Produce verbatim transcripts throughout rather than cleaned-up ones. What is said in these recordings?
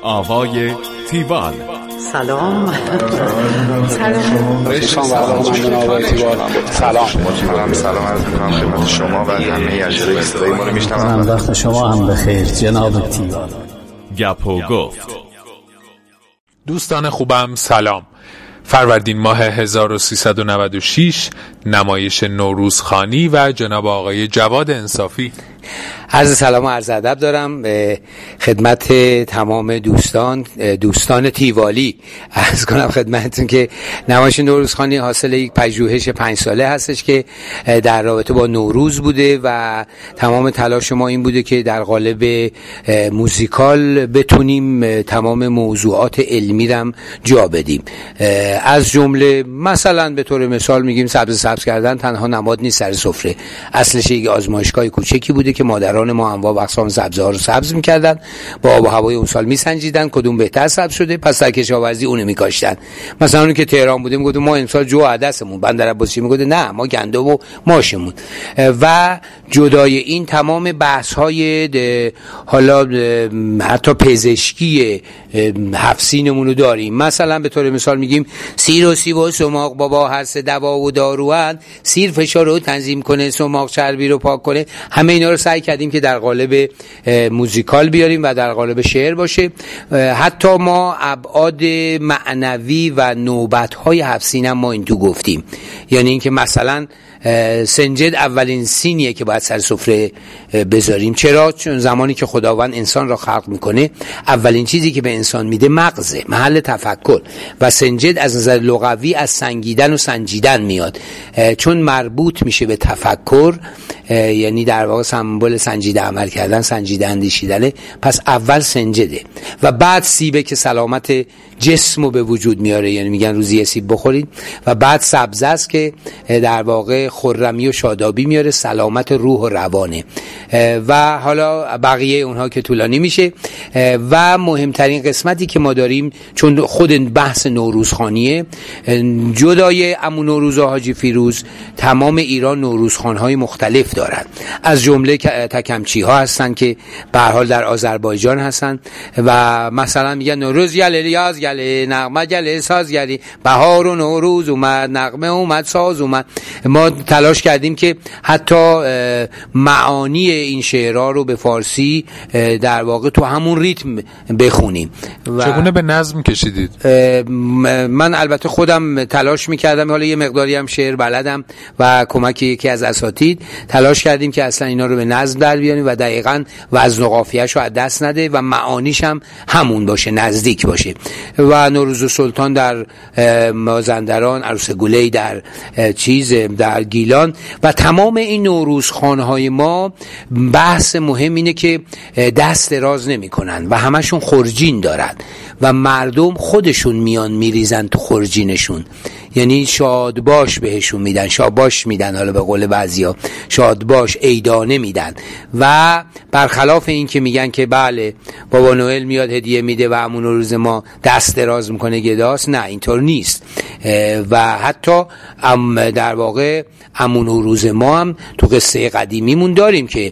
آوای تیوال. سلام سلام سلام سلام سلام عرض می‌کنم خدمت شما و همه اجرای صدای ما رو میشنوم. وقت شما هم بخیر جناب تیوال. گپ و گفت. دوستان خوبم سلام. فروردین ماه هزار و سیصد و نود و شش، نمایش نوروزخوانی و جناب آقای جواد انصافی. عرض سلام و عرض ادب دارم به خدمت تمام دوستان دوستان تیوالی. عرض کنم خدمتتون که نمایش نوروزخوانی حاصل یک پژوهش پنج ساله هستش که در رابطه با نوروز بوده و تمام تلاش ما این بوده که در قالب موزیکال بتونیم تمام موضوعات علمی رم جا بدیم. از جمله مثلا به طور مثال میگیم سبز سبز کردن تنها نماد نیست سر سفره. اصلش یک آزمایشگاه کوچکی بوده که مادران ما انواع و اقسام سبزها رو سبز می‌کردن، با آب و هوای اون سال می‌سنجیدن کدوم بهتر سبز شده، پس در کشاورزی اونو می‌کاشتن. مثلا اون که تهران بودیم گفتم ما امسال جو عدسمون، بندر عباسی میگفت نه ما گندم و ماشمون. و جدای این تمام بحث‌های حالا حتی پزشکی هفت سینمون رو داریم. مثلا به طور مثال میگیم سیر و سیب و سماق بابا هر سه دوا و داروان، سیر فشار رو تنظیم کنه، سماق چربی رو پاک کنه. همه اینا رو سعی کردیم که در قالب موزیکال بیاریم و در قالب شعر باشه. حتی ما ابعاد معنوی و نوبت‌های هفت سین هم ما این تو گفتیم، یعنی اینکه مثلا سنجد اولین سینیه که باید سر سفره بذاریم. چرا؟ چون زمانی که خداوند انسان را خلق میکنه اولین چیزی که به انسان میده مغزه، محل تفکر، و سنجد از نظر لغوی از سنگیدن و سنجیدن میاد، چون مربوط میشه به تفکر، یعنی در واقع سمبل سنجیده عمل کردن، سنجیده اندیشیدنه. پس اول سنجده و بعد سیبه که سلامت جسم رو به وجود میاره، یعنی میگن روزی سیب بخورید. و بعد سبزه است که در واقع خرمی و شادابی میاره، سلامت روح و روانه. و حالا بقیه اونها که طولانی میشه. و مهمترین قسمتی که ما داریم، چون خود بحث نوروزخوانیه، جدای عمو نوروز و حاجی فیروز تمام ایران نوروزخوان‌های مختلف دارن. از جمله تکمچی ها هستن که به هر حال در آذربایجان هستن و مثلا میگن نوروز گله یاز گله نغمه گله ساز گلی، بهار و نوروز اومد نغمه اومد ساز اومد. ما تلاش کردیم که حتی معانی این شعرها رو به فارسی در واقع تو همون ریتم بخونیم. چگونه به نظم کشیدید؟ من البته خودم تلاش میکردم، حالا یه مقداری هم شعر بلدم و کمک یکی از اساتید تلاش کردیم که اصلا اینا رو به نظم در بیاریم و دقیقاً وزن و قافیه‌اش رو از دست نده و معانیش هم همون باشه، نزدیک باشه. و نوروز سلطان در مازندران، عروس گلی در چیز در گیلان و تمام این نوروزخوان‌های ما بحث مهم اینه که دست دراز نمی‌کنن و همشون خورجین دارن و مردم خودشون میان میریزن تو خورجینشون، یعنی شاد باش بهشون میدن، شاباش میدن، حالا به قول بعضیا شاد باش عیدانه میدن. و برخلاف این که میگن که بله بابا نوئل میاد هدیه میده و همون روز ما دست دراز میکنه گداست، نه اینطور نیست. و حتی در واقع همون روز ما هم تو قصه قدیمیمون داریم که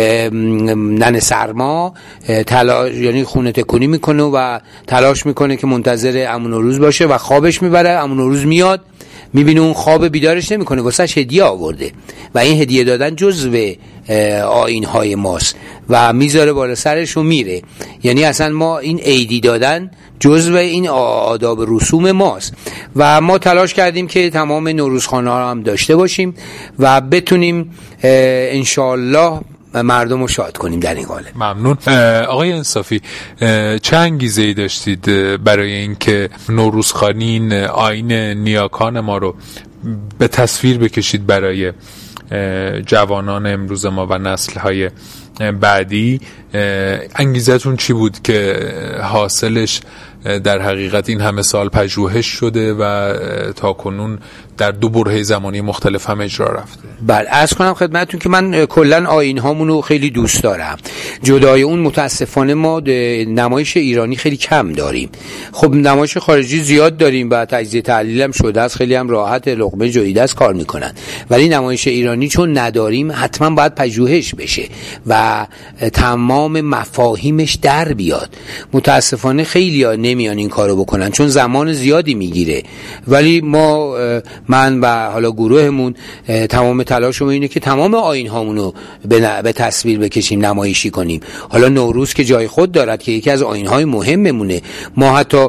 ننه سرما تلاش، یعنی خونه تکونی میکنه و تلاش میکنه که منتظر همون روز باشه و خوابش میبره. همون روز میاد میبینه اون خواب بیدارش نمیکنه، واسهش هدیه آورده و این هدیه دادن جزو آیین‌های ماست و میذاره بالا سرش و میره. یعنی اصلا ما این عیدی دادن جزو این آداب رسوم ماست و ما تلاش کردیم که تمام نوروزخوان‌ها هم داشته باشیم و بتونیم انشالله مردم رو شاد کنیم در این قالب. ممنون. آقای انصافی، چه انگیزه‌ای داشتید برای اینکه نوروزخوانی آیین نیاکان ما رو به تصویر بکشید برای جوانان امروز ما و نسل‌های بعدی؟ انگیزتون چی بود که حاصلش در حقیقت این همه سال پژوهش شده و تا کنون در دو برهه زمانی مختلف هم اجرا رفته؟ بله، عرض کنم خدمتتون که من کلا آیین هامون رو خیلی دوست دارم. جدای اون متاسفانه ما نمایش ایرانی خیلی کم داریم. خب نمایش خارجی زیاد داریم و تجزیه تحلیل هم شده است، خیلی هم راحت لقمه جویده است کار میکنن، ولی نمایش ایرانی چون نداریم حتما باید پژوهش بشه و و تمام مفاهیمش در بیاد. متاسفانه خیلی ها نمیان این کارو بکنن چون زمان زیادی میگیره، ولی ما من و حالا گروهمون تمام تلاشمون اینه که تمام آیین هامونو به تصویر بکشیم، نمایشی کنیم. حالا نوروز که جای خود دارد که یکی از آیین های مهممونه. ما حتی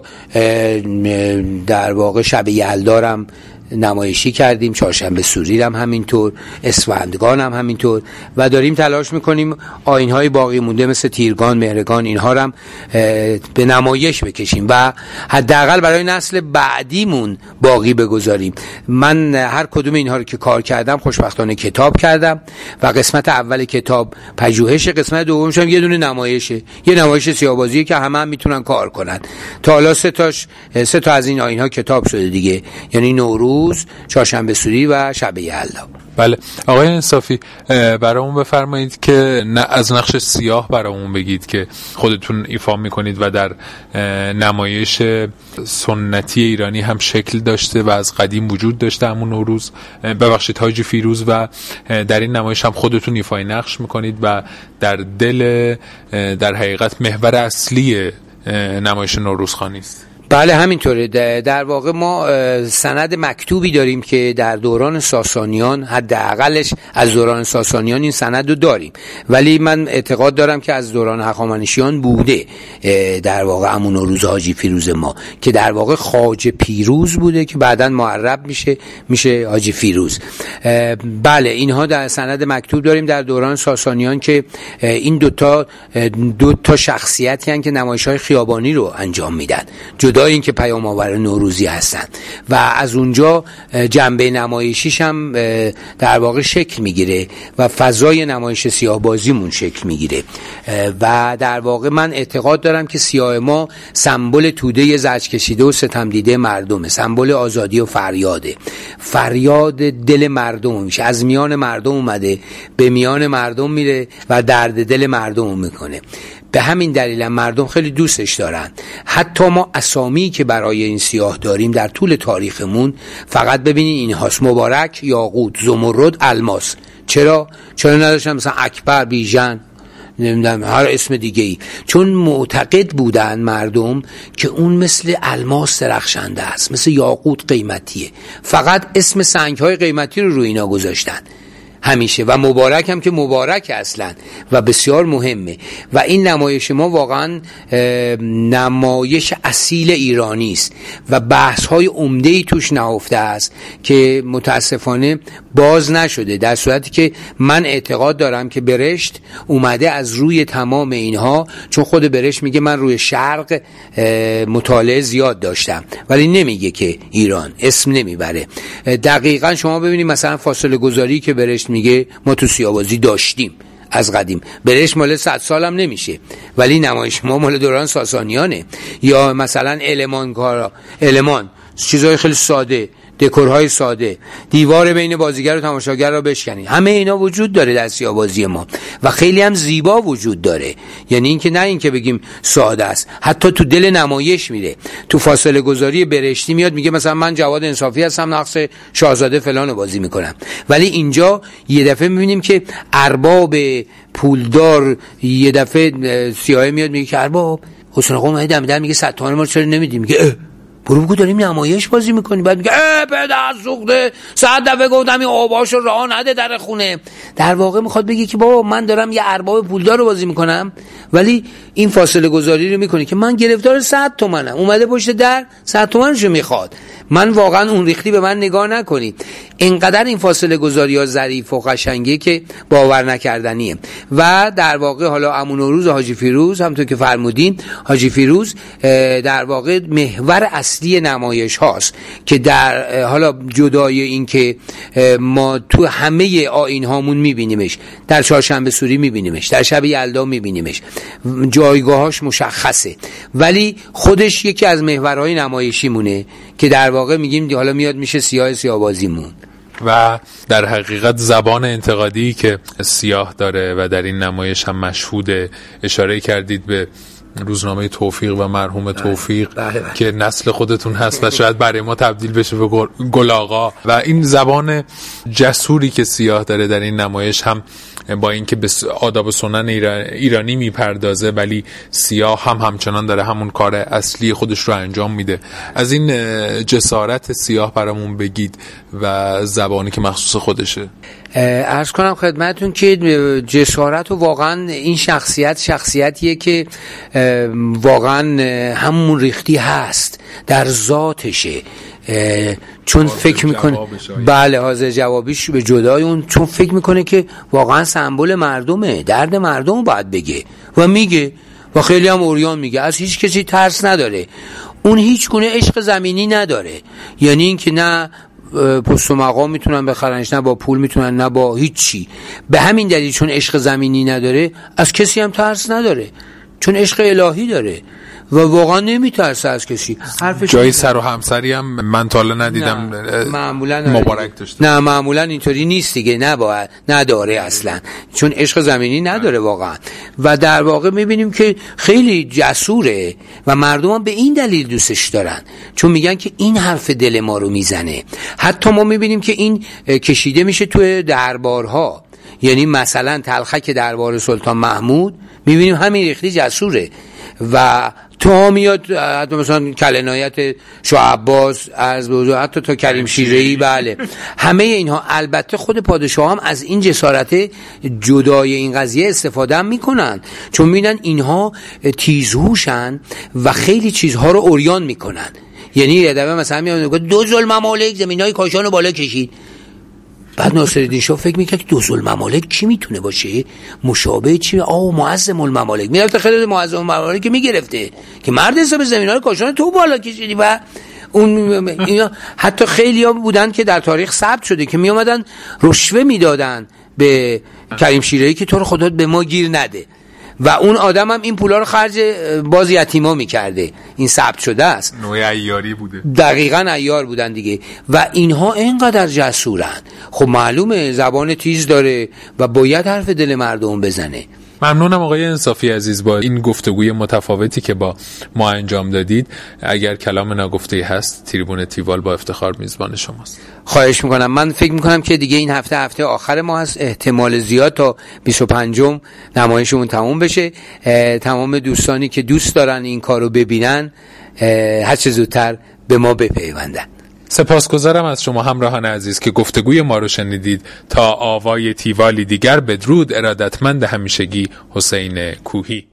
در واقع شب یلدارم نمایشی کردیم، چهارشنبه سوری هم همینطور، اسفندگان هم همینطور و داریم تلاش میکنیم آیین‌های باقی مونده مثل تیرگان، مهرگان، اینها هم به نمایش بکشیم و حداقل برای نسل بعدیمون باقی بگذاریم. من هر کدوم اینها رو که کار کردم خوشبختانه کتاب کردم و قسمت اول کتاب پژوهش، قسمت دومش هم یه دونه نمایشه، یه نمایش سیاه‌بازی که همه هم میتونن کار کنن. تا حالا سه تاش سه تا از این آیین‌ها کتاب شده دیگه، یعنی نوروز، چهارشنبه سوری و شب یلدا. بله آقای انصافی، برامون بفرمایید که نه از نقش سیاه برامون بگید که خودتون ایفا میکنید و در نمایش سنتی ایرانی هم شکل داشته و از قدیم وجود داشته، همون نوروز ببخشید حاجی فیروز، و در این نمایش هم خودتون ایفای نقش میکنید و در دل در حقیقت محور اصلی نمایش نوروزخوانی است. بله همینطوره. در واقع ما سند مکتوبی داریم که در دوران ساسانیان، حداقلش از دوران ساسانیان این سند رو داریم، ولی من اعتقاد دارم که از دوران هخامنشیان بوده در واقع همون نوروز حاجی فیروز ما که در واقع خواجه پیروز بوده که بعداً معرب میشه میشه حاجی فیروز. بله اینها در سند مکتوب داریم در دوران ساسانیان که این دوتا دوتا شخصیتی هستند که نمایش‌های خیابانی رو انجام میدن، جدا این که پیام آور نوروزی هستن، و از اونجا جنبه نمایشیش هم در واقع شکل میگیره و فضای نمایش سیاه بازیمون شکل میگیره. و در واقع من اعتقاد دارم که سیاه ما سمبل توده زجر کشیده و ستم دیده مردمه، سمبل آزادی و فریاده، فریاد دل مردم میشه، از میان مردم اومده به میان مردم میره و درد دل مردم میکنه. به همین دلیل مردم خیلی دوستش دارن. حتی ما اسامی که برای این سیاه داریم در طول تاریخمون فقط ببینید این هاست: مبارک، یاقوت، زمرد، الماس. چرا؟ چرا نداشتن مثلا اکبر، بیژن، نمیدونم هر اسم دیگه ای؟ چون معتقد بودن مردم که اون مثل الماس درخشنده است، مثل یاقوت قیمتیه. فقط اسم سنگ‌های قیمتی رو روی اینا گذاشتن همیشه، و مبارک هم که مبارک اصلا و بسیار مهمه. و این نمایش ما واقعا نمایش اصیل ایرانی است و بحث های عمده‌ای توش نهفته است که متاسفانه باز نشده، در صورتی که من اعتقاد دارم که برشت اومده از روی تمام اینها، چون خود برشت میگه من روی شرق مطالعه زیاد داشتم، ولی نمیگه که ایران، اسم نمیبره. دقیقاً شما ببینید مثلا فاصله گذاری که برشت میگه ما تو سیاه‌بازی داشتیم از قدیم، برشت مال صد سالم نمیشه، ولی نمایش ما مال دوران ساسانیانه. یا مثلا المان کارا، المان چیزای خیلی ساده، دکورهای ساده، دیوار بین بازیگر و تماشاگر را بشکنید، همه اینا وجود داره در سیاه‌بازی ما و خیلی هم زیبا وجود داره. یعنی اینکه نه اینکه بگیم ساده است، حتی تو دل نمایش میره. تو فاصله گذاری برشتی میاد میگه مثلا من جواد انصافی هستم، نقش شاهزاده فلانو بازی میکنم، ولی اینجا یه دفعه میبینیم که ارباب پولدار یه دفعه سیاه میاد میگه که ارباب حسین آقا اومد دم در میگه صد تومن ما چرا نمیدیم؟ میگه برو بگو داریم نمایش بازی میکنیم. بعد میگه اه پدر سوخته، صد دفعه گفتم این آباشو راه نده در خونه. در واقع میخواد بگه که بابا من دارم یه ارباب پولدار رو بازی میکنم، ولی این فاصله گذاری رو میکنه که من گرفتار صد تومنم، اومده پشت در صد تومنشو میخواد. من واقعا اون ریختی به من نگاه نکنید. اینقدر این فاصله گذاری ها ظریف و قشنگه که باور نکردنیه. و در واقع حالا امون نوروز حاجی فیروز همونطور که فرمودین، حاجی فیروز در واقع محور اصلی نمایش هاست که در حالا جدای این که ما تو همه آیین هامون میبینیمش، در چهارشنبه سوری میبینیمش، در شب یلدا میبینیمش، جایگاهاش مشخصه، ولی خودش یکی از محورهای نمایشی مونه که در واقع میگیم حالا میاد میشه سیاه سیاه‌بازیمون. و در حقیقت زبان انتقادی که سیاه داره و در این نمایش هم مشهوده. اشاره کردید به روزنامه توفیق و مرحوم توفیق بله بله. که نسل خودتون هست و شاید برای ما تبدیل بشه به گل آقا. و این زبان جسوری که سیاه داره در این نمایش هم با اینکه به آداب و سنن ایرانی میپردازه ولی سیاه هم همچنان داره همون کار اصلی خودش رو انجام میده. از این جسارت سیاه برامون بگید و زبانی که مخصوص خودشه. عرض کنم خدمتون که جسارت و واقعا این شخصیت شخصیتیه که واقعا همون ریختی هست در ذاتشه، چون فکر میکنه بله حاضر جوابیش به جدای اون، چون فکر میکنه که واقعا سمبل مردمه، درد مردم رو باید بگه و میگه و خیلی هم اوریان میگه، از هیچ کسی ترس نداره. اون هیچ گونه عشق زمینی نداره، یعنی این که نه پست و مقام میتونن بخرنش، نه با پول میتونن، نه با هیچ چی. به همین دلیل چون عشق زمینی نداره از کسی هم ترس نداره، چون عشق الهی داره و واقعا نمیترسه از کسی. جای سر و همسری هم من تا حالا ندیدم معمولا مبارک داشته. نه معمولا اینطوری نیست دیگه، نباید، نداره اصلا، چون عشق زمینی نداره واقعا. و در واقع میبینیم که خیلی جسوره و مردم هم به این دلیل دوستش دارن، چون میگن که این حرف دل ما رو میزنه. حتی ما میبینیم که این کشیده میشه توی دربارها، یعنی مثلا تلخک دربار سلطان محمود میبینیم همین ریختی جسوره و تا میاد حتی مثلا کلنایت شاه عباس از بزرگ حتی تا کریم شیره‌ای، بله همه اینها. البته خود پادشاه هم از این جسارت جدای این قضیه استفاده هم میکنن، چون میبینن اینها تیزهوشن و خیلی چیزها رو اوریان میکنن. یعنی یه دفعه مثلا میاد دو ظلم ممالک زمینای کاشان رو بالا کشید، بعد ناصرالدین شاه فکر میکنه که دو ظلم ممالک کی میتونه باشه، مشابه چی؟ آه معظم الممالک. میرفته خیلی معظم الممالک میگرفته که مرد حساب زمینای کاشان تو بالا کشیدی. و اون اینا حتی خیلی ها بودن که در تاریخ ثبت شده که میامدن رشوه میدادن به کریم شیره‌ای که تو رو خدا به ما گیر نده، و اون آدم هم این پولا رو خرج باز یتیما میکرده. این ثبت شده است، نوع عیاری بوده، دقیقاً عیار بودن دیگه. و اینها اینقدر جسورن، خب معلومه زبان تیز داره و باید حرف دل مردم بزنه. ممنونم آقای انصافی عزیز با این گفتگوی متفاوتی که با ما انجام دادید. اگر کلام ناگفته هست، تریبون تیوال با افتخار میزبان شماست. خواهش میکنم. من فکر میکنم که دیگه این هفته هفته آخر ما هست، احتمال زیاد تا بیست و پنجم نمایشمون تموم بشه. تمام دوستانی که دوست دارن این کارو ببینن هر چه زودتر به ما بپیوندن. سپاسگزارم از شما همراهان عزیز که گفتگوی ما رو شنیدید. تا آوای تیوالی دیگر، بدرود. ارادتمند همیشگی، حسین کوهی.